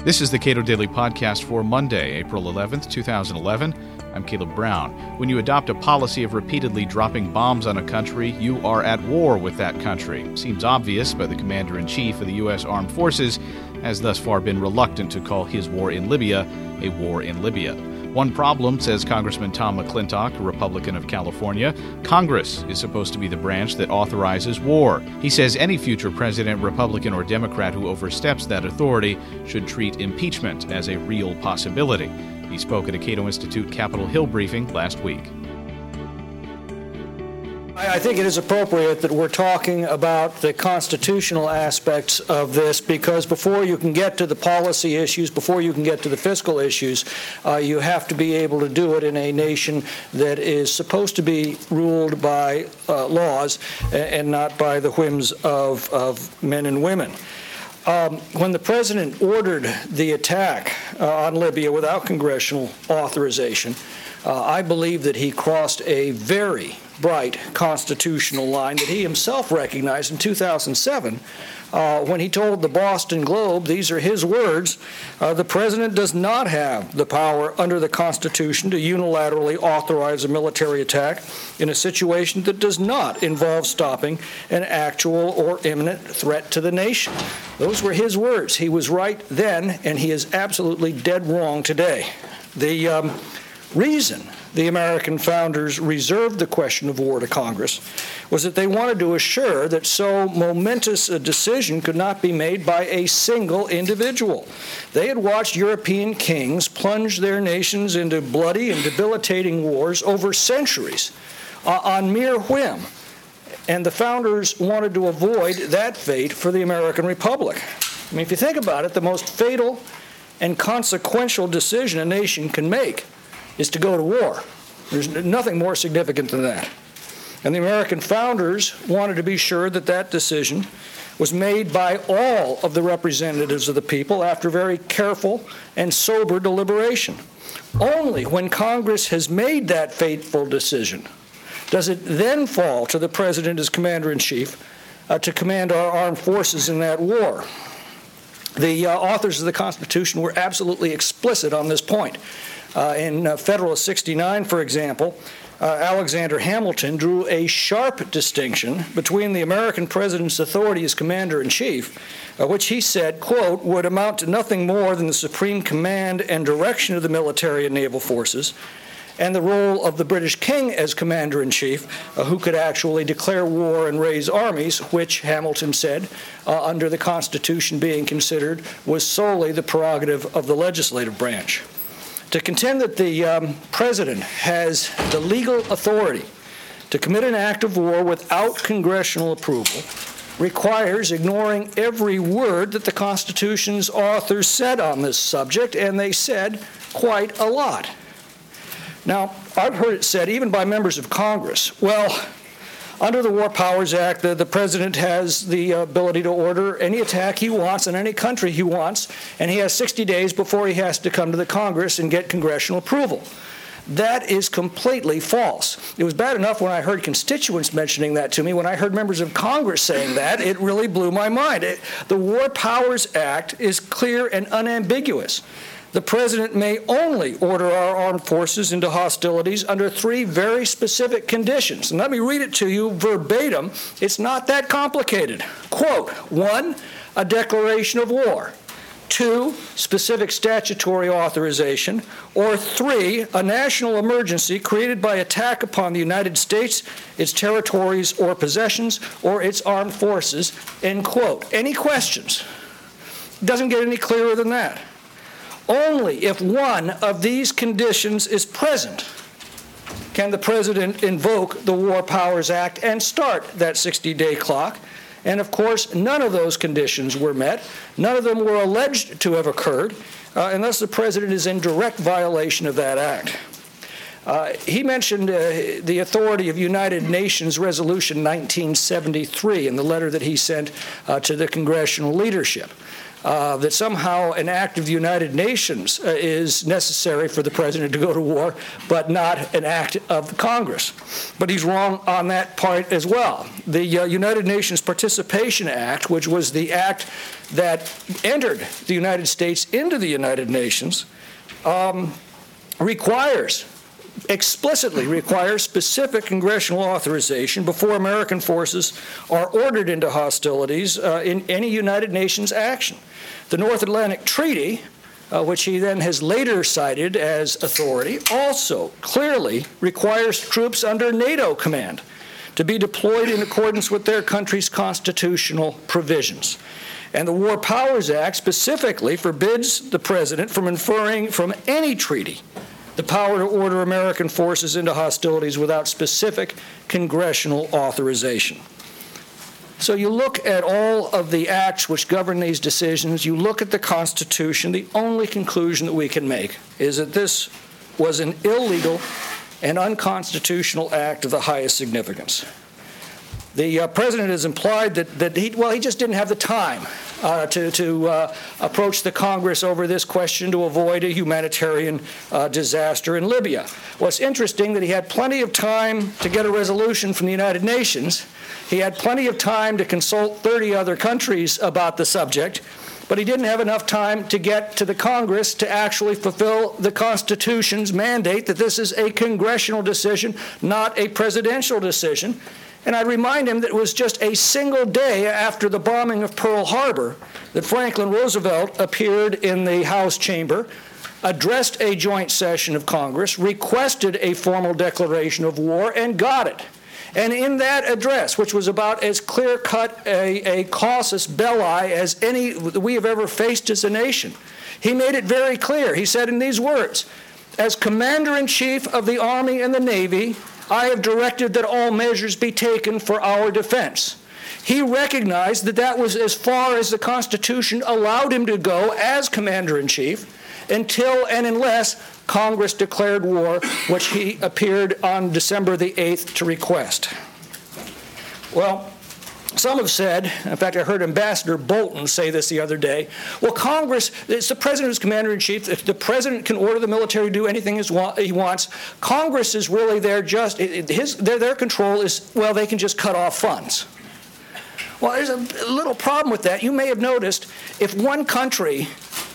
This is the Cato Daily Podcast for Monday, April 11th, 2011. I'm Caleb Brown. When you adopt a policy of repeatedly dropping bombs on a country, you are at war with that country. Seems obvious, but the Commander-in-Chief of the U.S. Armed Forces has thus far been reluctant to call his war in Libya a war in Libya. One problem, says Congressman Tom McClintock, a Republican of California, Congress is supposed to be the branch that authorizes war. He says any future president, Republican or Democrat, who oversteps that authority should treat impeachment as a real possibility. He spoke at a Cato Institute Capitol Hill briefing last week. I think it is appropriate that we're talking about the constitutional aspects of this, because before you can get to the policy issues, before you can get to the fiscal issues, you have to be able to do it in a nation that is supposed to be ruled by laws and not by the whims of men and women. When the president ordered the attack on Libya without congressional authorization, I believe that he crossed a very bright constitutional line that he himself recognized in 2007 when he told the Boston Globe, these are his words, the president does not have the power under the Constitution to unilaterally authorize a military attack in a situation that does not involve stopping an actual or imminent threat to the nation. Those were his words. He was right then, and he is absolutely dead wrong today. The reason the American founders reserved the question of war to Congress was that they wanted to assure that so momentous a decision could not be made by a single individual. They had watched European kings plunge their nations into bloody and debilitating wars over centuries on mere whim, and the founders wanted to avoid that fate for the American Republic. I mean, if you think about it, the most fatal and consequential decision a nation can make is to go to war. There's nothing more significant than that. And the American founders wanted to be sure that that decision was made by all of the representatives of the people after very careful and sober deliberation. Only when Congress has made that fateful decision does it then fall to the president as commander-in-chief to command our armed forces in that war. The authors of the Constitution were absolutely explicit on this point. In Federalist 69, for example, Alexander Hamilton drew a sharp distinction between the American president's authority as commander-in-chief, which he said, quote, would amount to nothing more than the supreme command and direction of the military and naval forces, and the role of the British king as commander-in-chief, who could actually declare war and raise armies, which, Hamilton said, under the Constitution being considered, was solely the prerogative of the legislative branch. To contend that the president has the legal authority to commit an act of war without congressional approval requires ignoring every word that the Constitution's authors said on this subject, and they said quite a lot. Now, I've heard it said, even by members of Congress, well, under the War Powers Act, the president has the ability to order any attack he wants in any country he wants, and he has 60 days before he has to come to the Congress and get congressional approval. That is completely false. It was bad enough when I heard constituents mentioning that to me. When I heard members of Congress saying that, it really blew my mind. The War Powers Act is clear and unambiguous. The president may only order our armed forces into hostilities under three very specific conditions. And let me read it to you verbatim. It's not that complicated. Quote, 1, a declaration of war. 2, specific statutory authorization. Or 3, a national emergency created by attack upon the United States, its territories or possessions, or its armed forces, end quote. Any questions? Doesn't get any clearer than that. Only if one of these conditions is present can the president invoke the War Powers Act and start that 60-day clock. And of course, none of those conditions were met. None of them were alleged to have occurred, and thus the president is in direct violation of that act. He mentioned the authority of United Nations Resolution 1973 in the letter that he sent to the congressional leadership. that somehow an act of the United Nations is necessary for the president to go to war, but not an act of the Congress. But he's wrong on that part as well. The United Nations Participation Act, which was the act that entered the United States into the United Nations, explicitly requires specific congressional authorization before American forces are ordered into hostilities in any United Nations action. The North Atlantic Treaty, which he then has later cited as authority, also clearly requires troops under NATO command to be deployed in accordance with their country's constitutional provisions. And the War Powers Act specifically forbids the president from inferring from any treaty the power to order American forces into hostilities without specific congressional authorization. So you look at all of the acts which govern these decisions, you look at the Constitution, the only conclusion that we can make is that this was an illegal and unconstitutional act of the highest significance. The president has implied that he just didn't have the time to approach the Congress over this question to avoid a humanitarian disaster in Libya. Well, it's interesting that he had plenty of time to get a resolution from the United Nations. He had plenty of time to consult 30 other countries about the subject, but he didn't have enough time to get to the Congress to actually fulfill the Constitution's mandate that this is a congressional decision, not a presidential decision. And I remind him that it was just a single day after the bombing of Pearl Harbor that Franklin Roosevelt appeared in the House chamber, addressed a joint session of Congress, requested a formal declaration of war, and got it. And in that address, which was about as clear-cut a casus belli as any we have ever faced as a nation, he made it very clear. He said in these words, "As Commander-in-Chief of the Army and the Navy, I have directed that all measures be taken for our defense." He recognized that that was as far as the Constitution allowed him to go as Commander-in-Chief until and unless Congress declared war, which he appeared on December the 8th to request. Well, some have said, in fact, I heard Ambassador Bolton say this the other day, well, Congress, it's the president who's commander-in-chief. If the president can order the military to do anything he wants, Congress is really there just, their control is, well, they can just cut off funds. Well, there's a little problem with that. You may have noticed if one country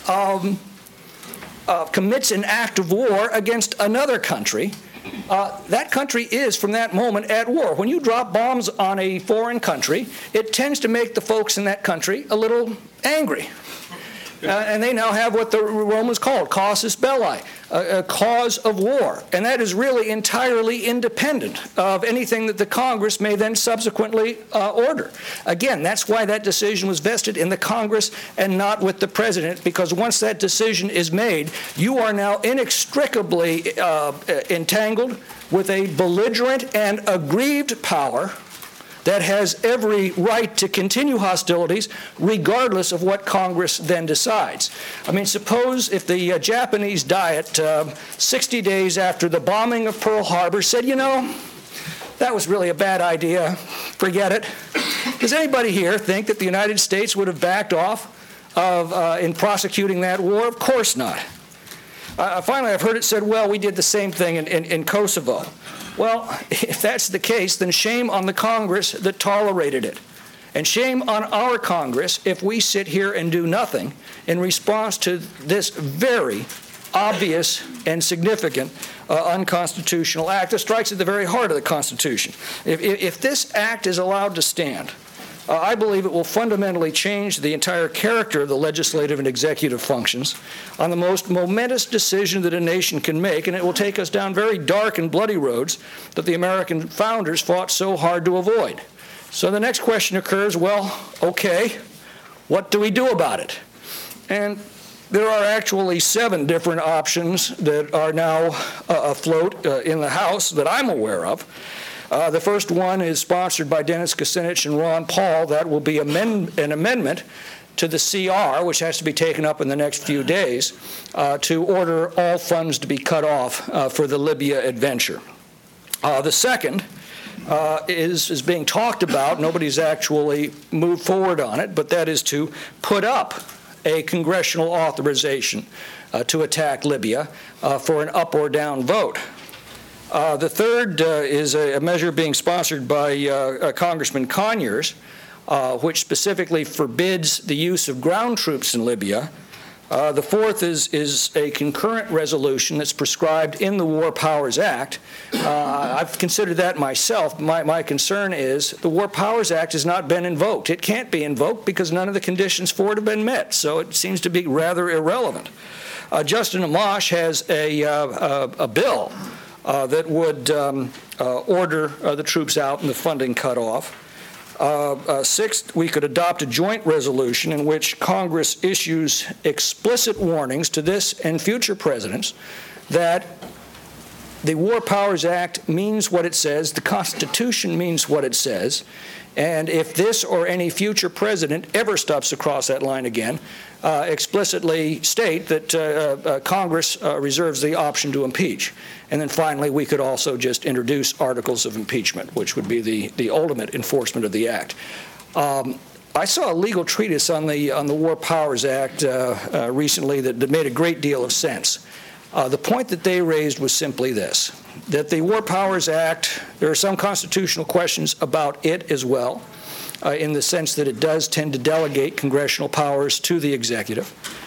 commits an act of war against another country, that country is, from that moment, at war. When you drop bombs on a foreign country, it tends to make the folks in that country a little angry. And they now have what the Romans called casus belli, a cause of war. And that is really entirely independent of anything that the Congress may then subsequently order. Again, that's why that decision was vested in the Congress and not with the president, because once that decision is made, you are now inextricably entangled with a belligerent and aggrieved power that has every right to continue hostilities regardless of what Congress then decides. I mean, suppose if the Japanese Diet, 60 days after the bombing of Pearl Harbor, said, you know, that was really a bad idea, forget it. Does anybody here think that the United States would have backed off in prosecuting that war? Of course not. Finally, I've heard it said, well, we did the same thing in Kosovo. Well, if that's the case, then shame on the Congress that tolerated it. And shame on our Congress if we sit here and do nothing in response to this very obvious and significant unconstitutional act that strikes at the very heart of the Constitution. If this act is allowed to stand, I believe it will fundamentally change the entire character of the legislative and executive functions on the most momentous decision that a nation can make, and it will take us down very dark and bloody roads that the American founders fought so hard to avoid. So the next question occurs, well, okay, what do we do about it? And there are actually 7 different options that are now afloat in the House that I'm aware of. The first one is sponsored by Dennis Kucinich and Ron Paul. That will be an amendment to the CR, which has to be taken up in the next few days, to order all funds to be cut off for the Libya adventure. The second is being talked about. Nobody's actually moved forward on it, but that is to put up a congressional authorization to attack Libya for an up or down vote. The third is a measure being sponsored by Congressman Conyers, which specifically forbids the use of ground troops in Libya. The fourth is a concurrent resolution that's prescribed in the War Powers Act. I've considered that myself. My concern is the War Powers Act has not been invoked. It can't be invoked because none of the conditions for it have been met, so it seems to be rather irrelevant. Justin Amash has a bill that would order the troops out and the funding cut off. Sixth, we could adopt a joint resolution in which Congress issues explicit warnings to this and future presidents that the War Powers Act means what it says, the Constitution means what it says, and if this or any future president ever steps across that line again, explicitly state that Congress reserves the option to impeach. And then finally, we could also just introduce articles of impeachment, which would be the ultimate enforcement of the act. I saw a legal treatise on the War Powers Act recently that made a great deal of sense. The point that they raised was simply this, that the War Powers Act, there are some constitutional questions about it as well, in the sense that it does tend to delegate congressional powers to the executive.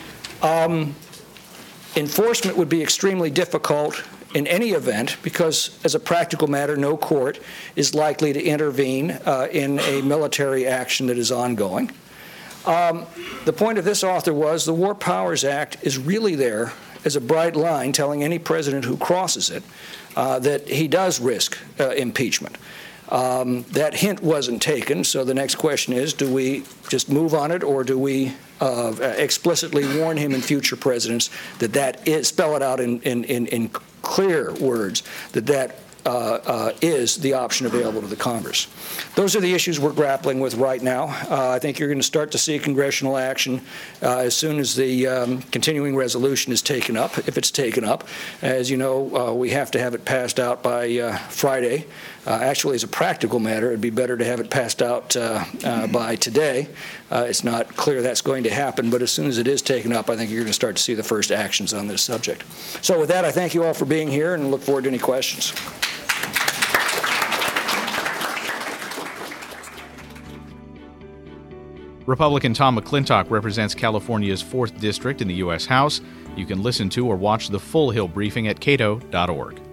Enforcement would be extremely difficult in any event because, as a practical matter, no court is likely to intervene in a military action that is ongoing. The point of this author was the War Powers Act is really there as a bright line telling any president who crosses it that he does risk impeachment. That hint wasn't taken, so the next question is, do we just move on it, or do we explicitly warn him and future presidents that is, spell it out in clear words, that is the option available to the Congress? Those are the issues we're grappling with right now. I think you're going to start to see congressional action as soon as the continuing resolution is taken up, if it's taken up. As you know, we have to have it passed out by Friday. Actually, as a practical matter, it'd be better to have it passed out by today. It's not clear that's going to happen, but as soon as it is taken up, I think you're going to start to see the first actions on this subject. So with that, I thank you all for being here and look forward to any questions. Republican Tom McClintock represents California's 4th District in the U.S. House. You can listen to or watch the full Hill briefing at cato.org.